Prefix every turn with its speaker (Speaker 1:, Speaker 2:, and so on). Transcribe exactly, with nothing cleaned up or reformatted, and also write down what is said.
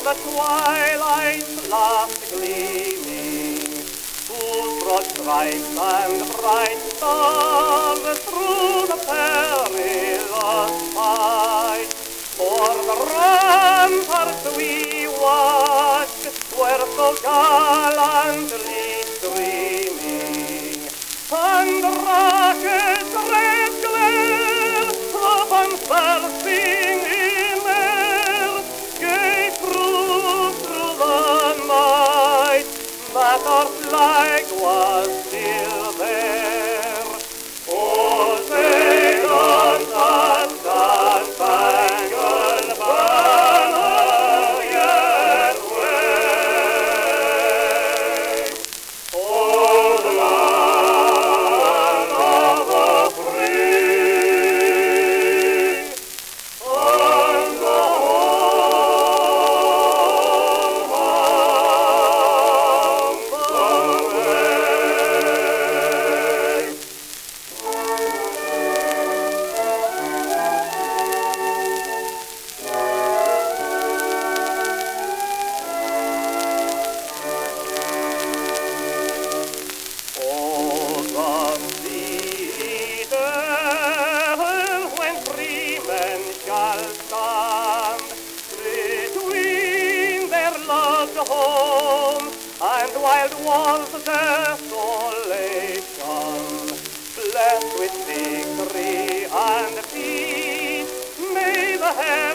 Speaker 1: the twilight's last gleaming, whose broad stripes and bright stars through the perilous fight. For the ramparts we watched were so gallantly streaming, and the rocket's red glare upon bursting in air gave proof through the night that our flag was still there. Oh, say does that star-spangled banner yet wave? Oh, the land of the free and the home of the brave. Oh, the cedars when free men shall stand between their loved homes and wild walls of desolation, blessed with victory and peace, may the